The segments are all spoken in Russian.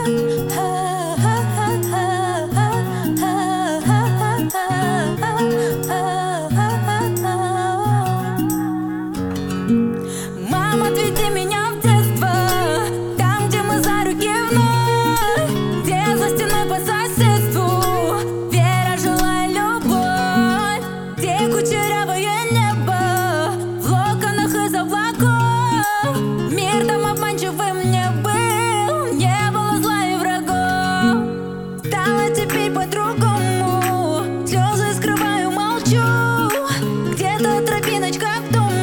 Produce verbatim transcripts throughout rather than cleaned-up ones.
Мама, отведи меня в детство, там, где мы за руки вновь, где за стеной по соседству вера, жила и любовь, где кучерявое небо в локонах из облаков. Мир там обманчивым не был, не было зла и врагов. Стало теперь по-другому, слезы скрываю, молчу, где-то тропиночка к дому.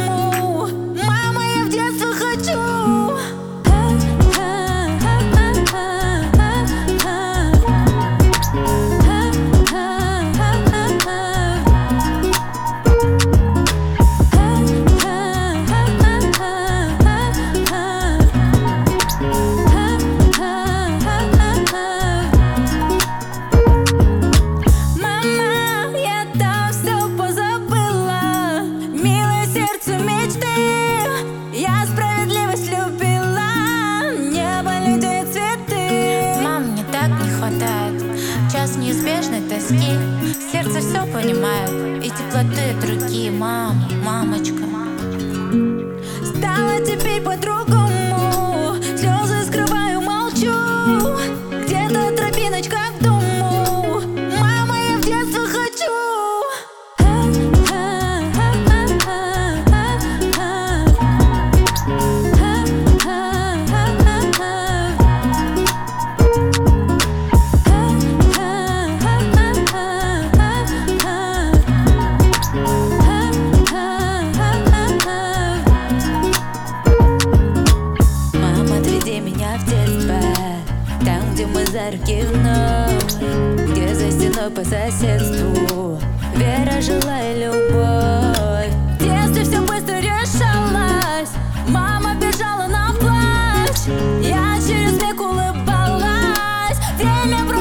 Я справедливость любила, небо, людей, цветы. Мам, мне так не хватает час неизбежной тоски. Сердце все понимает, и теплоты от руки. Мама, мамочка. Стало теперь по-другому, слезы скрываю, молчу, где-то тропиночка к дому. Мама, я в детство хочу. Там, где мы за руки вновь, где за стеной по соседству вера, жила и любовь. В детстве все быстро решалось, мама бежала на плач, я через смех улыбалась. Время